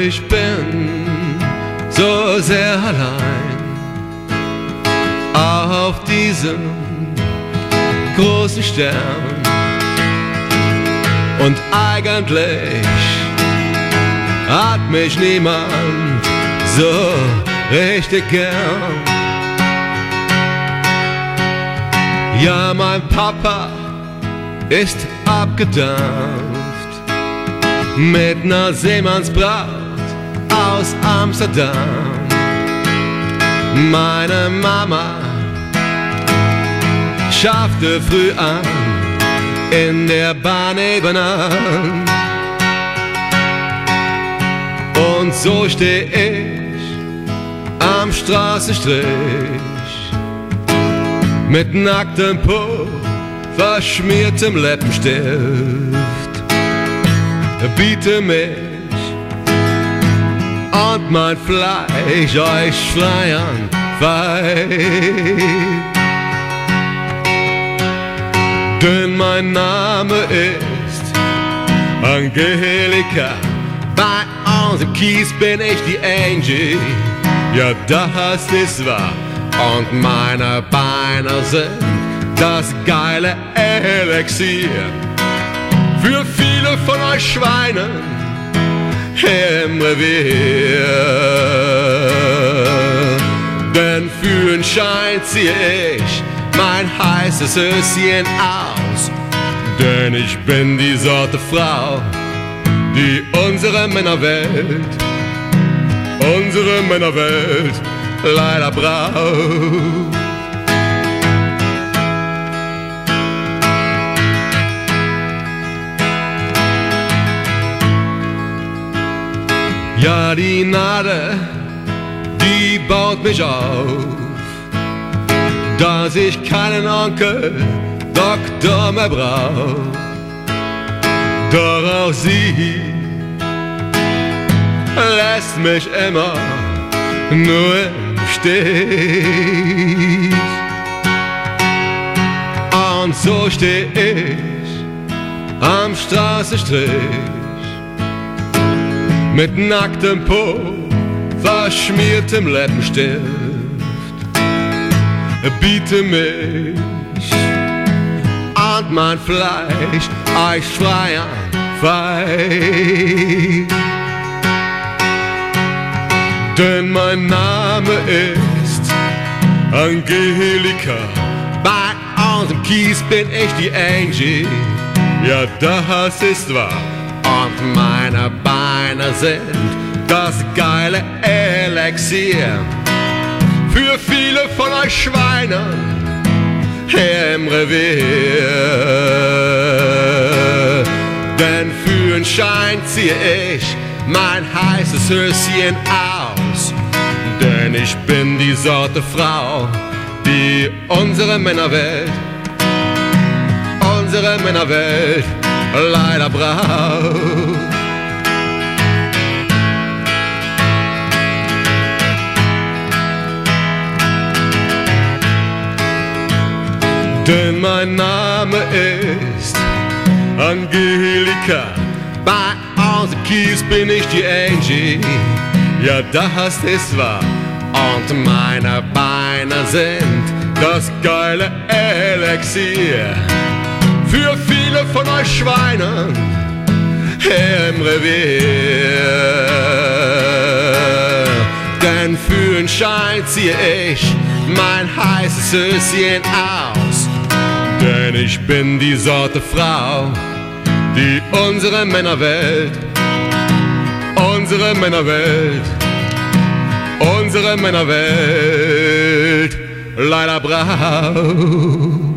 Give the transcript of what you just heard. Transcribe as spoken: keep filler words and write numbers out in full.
ich bin so sehr allein auf diesem großen Stern. Und eigentlich hat mich niemand so richtig gern. Ja, mein Papa ist abgedampft mit ner Seemannsbraut aus Amsterdam. Meine Mama schaffte früh an in der Bahn nebenan. Und so steh ich am Straßenstrich mit nacktem Po, verschmiertem Lippenstift, biete mich und mein Fleisch euch Schleiern weiht. Denn mein Name ist Angelika, bei uns im Kies bin ich die Angie, ja das ist wahr. Und meine Beine sind das geile Elixier für viele von euch Schweine im Revier. Denn für den Schein zieh ich mein heißes Höschen aus, denn ich bin die Sorte Frau, die unsere Männerwelt, unsere Männerwelt leider braucht. Ja, die Nadel, die baut mich auf, dass ich keinen Onkel Doktor mehr brauch. Doch auch sie lässt mich immer nur im Stich. Und so steh ich am Straßenstrich mit nacktem Po, verschmiertem Lippenstift, biete mich und mein Fleisch euch Schreiern weiht. Denn mein Name ist Angelika, bei uns im Kies bin ich die Angie, ja das ist wahr. Und meine Beine sind das geile Elixier für viele von euch Schweine im Revier. Denn für den Schein zieh ich mein heißes Höschen aus, denn ich bin die Sorte Frau, die unsere Männerwelt, unsere Männerwelt leider braucht. Denn mein Name ist Angelika, bei uns im Kies bin ich die Angie, ja das ist wahr. Und meine Beine sind das geile Elixier für viele von euch Schweinen im Revier. Denn für den Schein zieh ich mein heißes Höschen aus, denn ich bin die Sorte Frau, die unsere Männerwelt, unsere Männerwelt, unsere Männerwelt leider braucht.